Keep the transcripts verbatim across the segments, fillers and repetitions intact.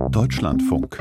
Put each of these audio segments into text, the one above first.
Deutschlandfunk.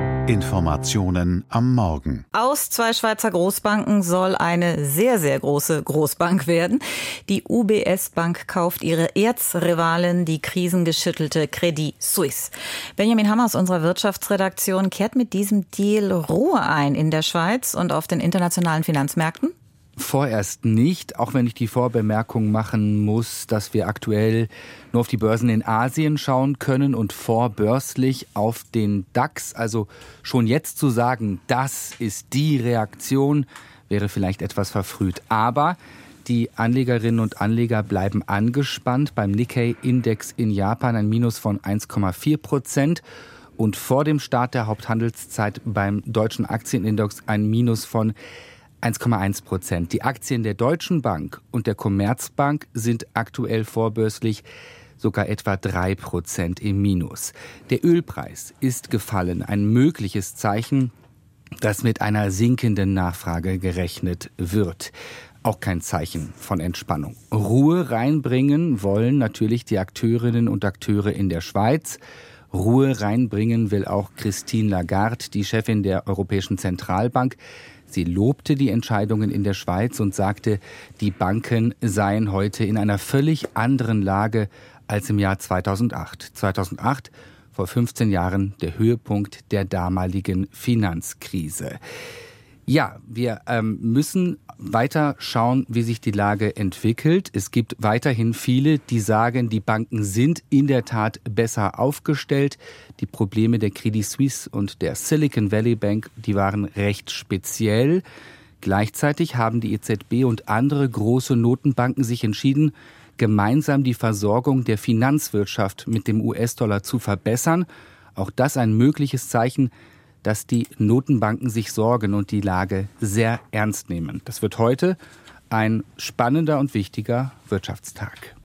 Informationen am Morgen. Aus zwei Schweizer Großbanken soll eine sehr, sehr große Großbank werden. Die U B S-Bank kauft ihre Erzrivalin, die krisengeschüttelte Credit Suisse. Benjamin Hammer aus unserer Wirtschaftsredaktion kehrt mit diesem Deal Ruhe ein in der Schweiz und auf den internationalen Finanzmärkten? Vorerst nicht, auch wenn ich die Vorbemerkung machen muss, dass wir aktuell nur auf die Börsen in Asien schauen können und vorbörslich auf den DAX. Also schon jetzt zu sagen, das ist die Reaktion, wäre vielleicht etwas verfrüht. Aber die Anlegerinnen und Anleger bleiben angespannt. Beim Nikkei-Index in Japan ein Minus von eins Komma vier Prozent. Und vor dem Start der Haupthandelszeit beim deutschen Aktienindex ein Minus von eins Komma eins Prozent. Die Aktien der Deutschen Bank und der Commerzbank sind aktuell vorbörslich sogar etwa drei Prozent im Minus. Der Ölpreis ist gefallen, ein mögliches Zeichen, dass mit einer sinkenden Nachfrage gerechnet wird. Auch kein Zeichen von Entspannung. Ruhe reinbringen wollen natürlich die Akteurinnen und Akteure in der Schweiz. Ruhe reinbringen will auch Christine Lagarde, die Chefin der Europäischen Zentralbank. Sie lobte die Entscheidungen in der Schweiz und sagte, die Banken seien heute in einer völlig anderen Lage als im Jahr zweitausendacht. zweitausendacht, vor fünfzehn Jahren, der Höhepunkt der damaligen Finanzkrise. Ja, wir ähm, müssen weiter schauen, wie sich die Lage entwickelt. Es gibt weiterhin viele, die sagen, die Banken sind in der Tat besser aufgestellt. Die Probleme der Credit Suisse und der Silicon Valley Bank, die waren recht speziell. Gleichzeitig haben die E Z B und andere große Notenbanken sich entschieden, gemeinsam die Versorgung der Finanzwirtschaft mit dem U S-Dollar zu verbessern. Auch das ein mögliches Zeichen, dass die Notenbanken sich sorgen und die Lage sehr ernst nehmen. Das wird heute ein spannender und wichtiger Wirtschaftstag.